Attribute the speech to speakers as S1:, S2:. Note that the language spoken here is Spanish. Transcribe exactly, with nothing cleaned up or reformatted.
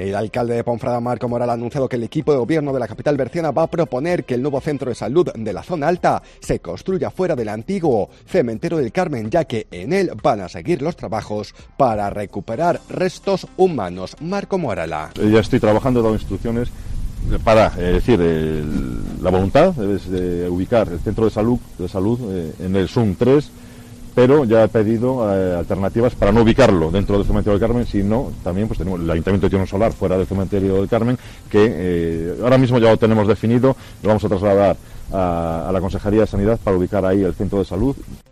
S1: El alcalde de Ponferrada, Marco Moral, ha anunciado que el equipo de gobierno de la capital berciana va a proponer que el nuevo centro de salud de la zona alta se construya fuera del antiguo cementerio del Carmen, ya que en él van a seguir los trabajos para recuperar restos humanos. Marco Moral.
S2: Ya estoy trabajando, he dado instrucciones para, es eh, decir, el, la voluntad es de ubicar el centro de salud, de salud eh, en el S U M tres, pero ya he pedido eh, alternativas para no ubicarlo dentro del cementerio del Carmen, sino también pues tenemos el Ayuntamiento de Tirón Solar fuera del cementerio del Carmen, que eh, ahora mismo ya lo tenemos definido, lo vamos a trasladar a, a la Consejería de Sanidad para ubicar ahí el centro de salud,